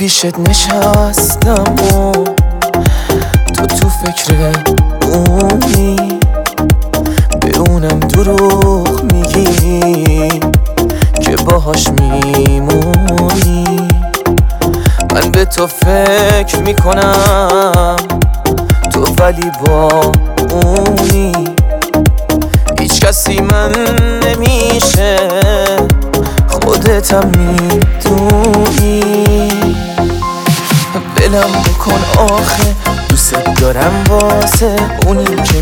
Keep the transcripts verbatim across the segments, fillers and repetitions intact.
پیشت نشستم و تو تو فکر اونی، به اونم دروغ میگی که باهاش میمونی. من به تو فکر میکنم تو ولی با اونی، هیچ کسی من نمیشه خودتم میدونی. بلم بکن آخه دوست دارم واسه اونی که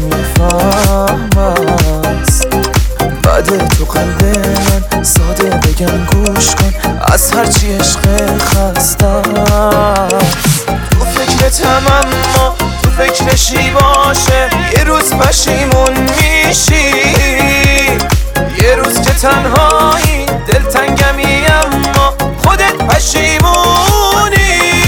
میفهمست. بعد تو قلب من ساده بگم گوش کن، از هرچی عشق خستم. تو فکرتم اما تو فکرشی باشه، یه روز پشیمون میشی، یه روز که تنهایی دلتنگمی اما خودت پشیمونی.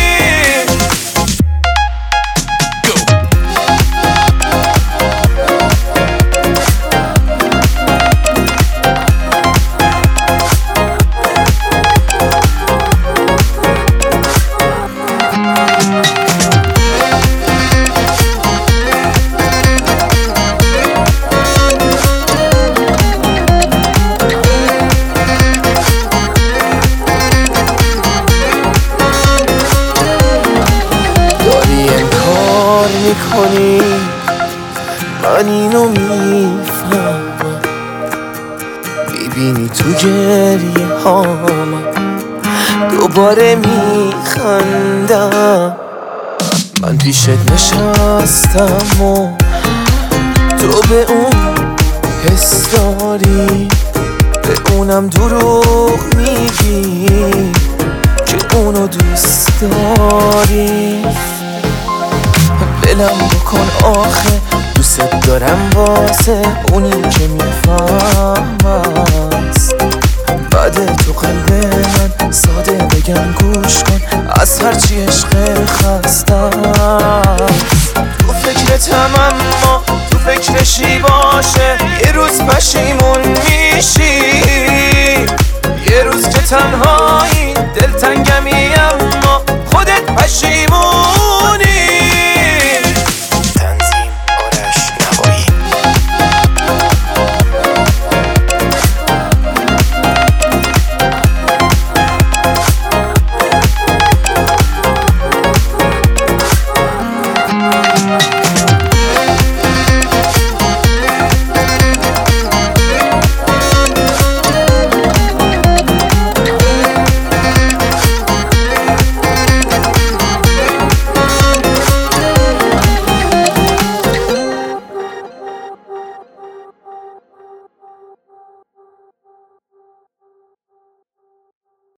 میکنی من اینو میفهمم، میبینی تو گریه هامم دوباره میخندم. من پیشت نشستم و تو به اون حس داری، به اونم دروغ میگی که اونو دوست داری. بلم بکن آخه دوست دارم واسه اونی که میفهمست. بعد تو قلب من ساده بگم گوش کن، از هرچی عشق خستم. تو فکرتم اما تو فکرشی باشه، یه روز پشیمون میشی، یه روز که تنهایی